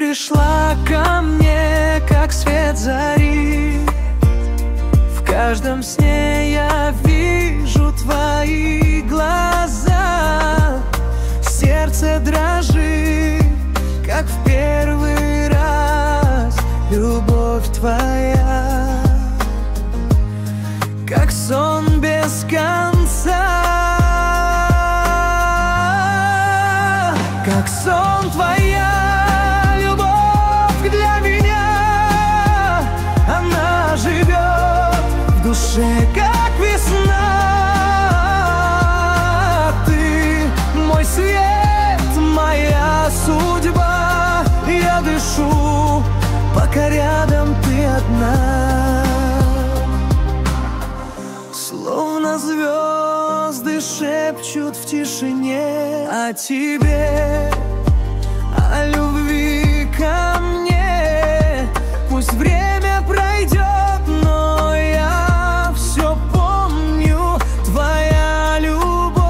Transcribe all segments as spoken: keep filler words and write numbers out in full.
пришла ко мне, как свет зари. В каждом сне я вижу твои глаза. Сердце дрожит, как в первый раз. Любовь твоя, как сон без конца. Как сон твоя любовь для меня. Она живет в душе, как весна. Ты мой свет, моя судьба. Я дышу, пока рядом ты одна. Словно звезды шепчут в тишине о тебе, о любви ко мне. Пусть время пройдет, но я все помню. Твоя любовь,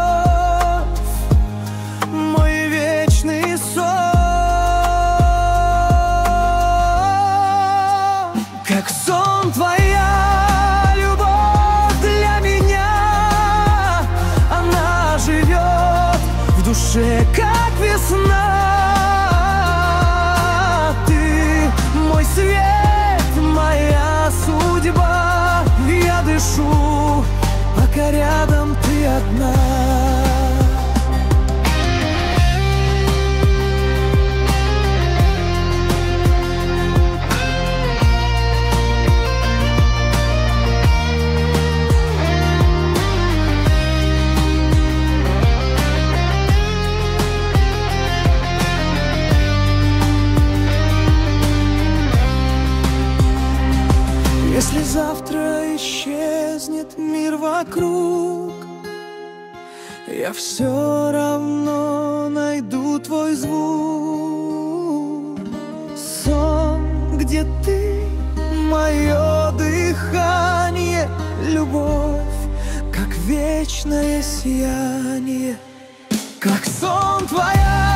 мой вечный сон. Как сон твоя любовь для меня. Она живет в душе, как весна. Ты мой свет, моя судьба. Я дышу, пока рядом ты одна. Если завтра исчезнет мир вокруг, я все равно найду твой звук. Сон, где ты, мое дыхание, любовь, как вечное сияние. Как сон твоя